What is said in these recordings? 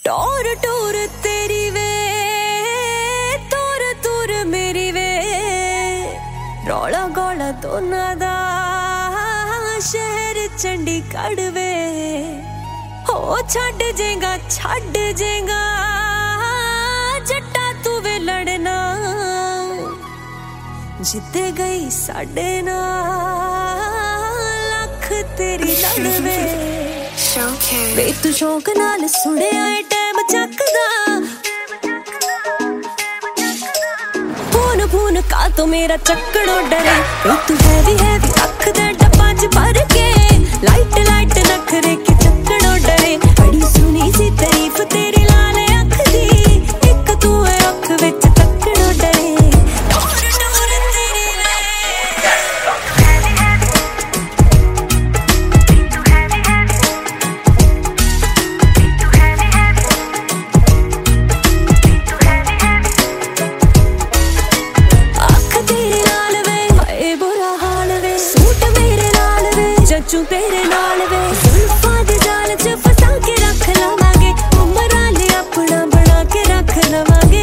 टोर टोर तेरी वे तोर तूर मेरी वे रौला गौला दोना दा शहर चंडीगढ़ वे हो छड़ जेगा जट्टा तू वे लड़ना जिते गई साडे नाल लख तेरी लड़वे वे तू शौक नाल सुने आए टाइम चकदा फोन का तो मेरा चक्कड़ो डरे वे तू हैवी अख दे डब्बा च भर के लाइट नखरे के चक्कड़ो डरे बड़ी सुनी सी तारीफ तेरी लाल अख दी एक तू है अख विच चक्कड़ो डरे चू तेरे नाल वे जुल्फां दे जाल च फसा के रख लवांगे उमरां ले अपना बना के रख लवांगे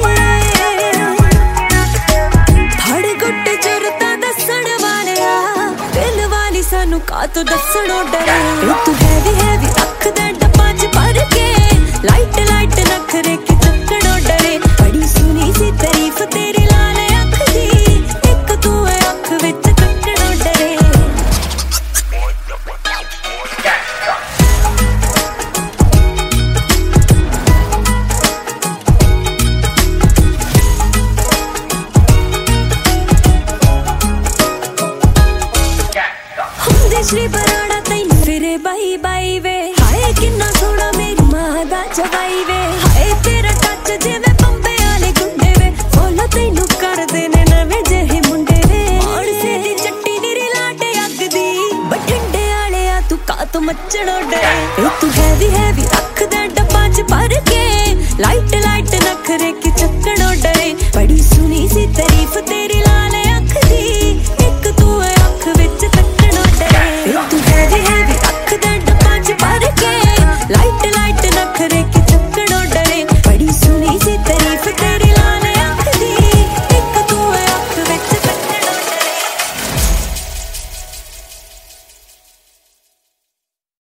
फड़ गुट जुरता दसण वालिया दिल वाली सानू का तो दसणों डरे तू हैवी अख दे डब्बा च भर के लाइट नखरे के चक्कड़ों डरे बड़ी सुनी सी तारीफ तेरी लाल अख दी एक तू है अख विच चक्कड़ों डरे श्री बराड़ा तैन फिरे बाई वे हाय किन्ना सोना मेरी मां दा जवाई वे हाय तेरा टच जिवे बंबे वाले गुंडे वे फॉलो तैनू कर देने नवे जेहे मुंडे वे और से दी चट्टी नीरी लाटे अग दी बठिंडे वाले आ तू का तो मचड़ो डरे तू हैवी अख दे डब्बा च भर के लाइट नखरे के चक्कड़ों डरे